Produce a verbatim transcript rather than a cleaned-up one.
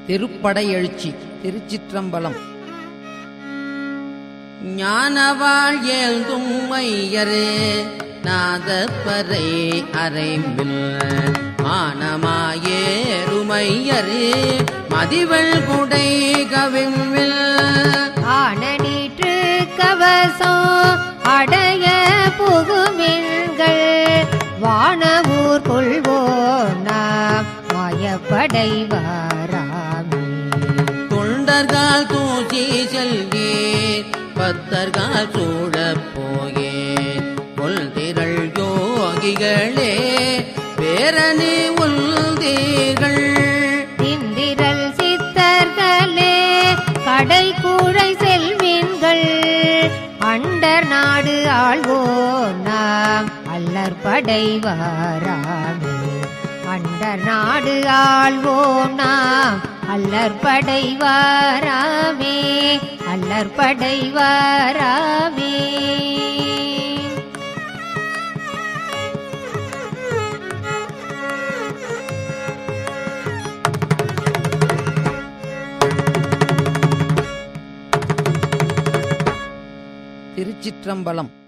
திருப்படை எழுச்சி. திருச்சிற்றம்பலம். ஞானவாள் ஏழ்தும் மையரே நாதப்பறை அறைம்பில் மானமாயேருமையரே மதிவள் குடை கவிழ்வில் ஆனநீற்று கவசம் அடைய புகுமின்கள் வானவூர் கொள்வோனா மாயப்படை வாராமே. தொண்டர்கள் தூசி செல்கேன் பத்தர்கள் சூழப் போகேன் கொள்திரள் யோகிகளே பேரணி உள்தீர்கள் இந்திரல் சித்தர்களே கடை கூழை செல்வீன்கள் அண்டர் நாடு ஆள்வோம் நாம் அல்லற் படை வாராமே. அண்டர் நாடு ஆள்வோம் நாம் அல்லற் படை வாராமே. அல்லற் படை வாராமே. திருச்சிற்றம்பலம்.